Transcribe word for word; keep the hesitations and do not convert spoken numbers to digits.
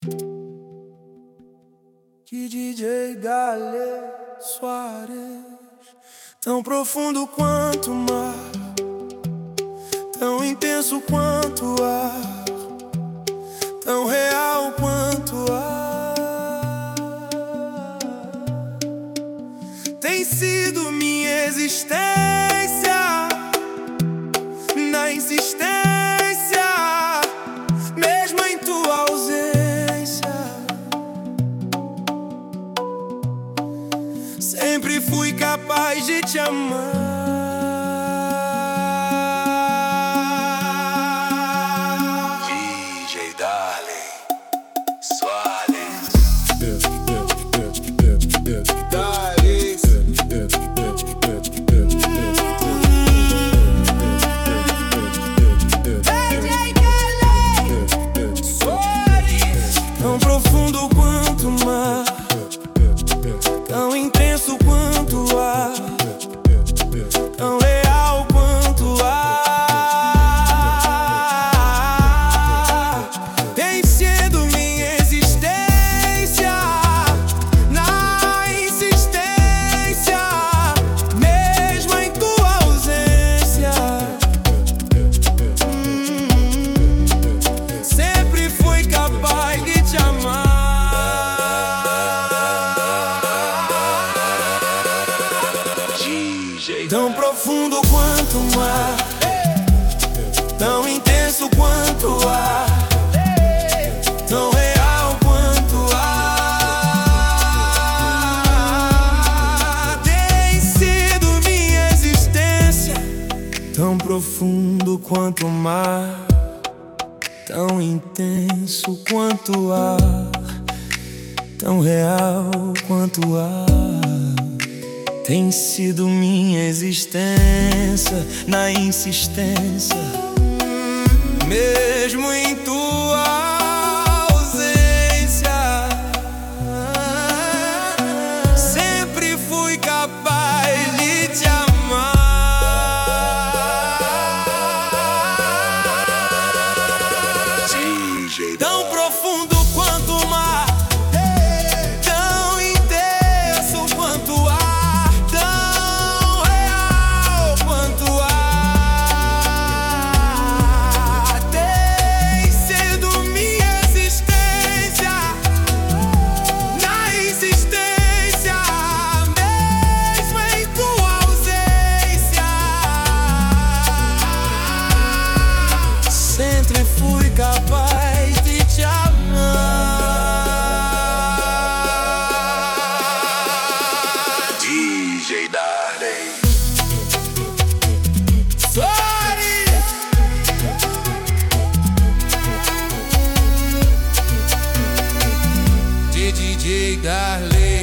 Que D J Gale Soares, tão profundo quanto o mar, tão intenso quanto o ar, tão real quanto o ar. Tem sido minha existência, na insistência, mesmo em tua ausência. Sempre fui capaz de te amar. Tão profundo quanto o mar, tão intenso quanto o ar, tão real quanto o ar. Tem sido minha existência, na insistência, mesmo em tua ausência. hum, Sempre fui capaz de te amar. Tão profundo quanto o mar, tão intenso quanto o ar, tão real quanto o ar. Tem sido minha existência, tão profundo quanto o mar, tão intenso quanto o ar, tão real quanto o ar. Tem sido minha existência, na insistência, mesmo em tua ausência. Sempre fui capaz de te amar. D J tão profundo quanto o mar, tão intenso quanto o ar, fui capaz de te amar. D J Darley Soares, de D J Darley.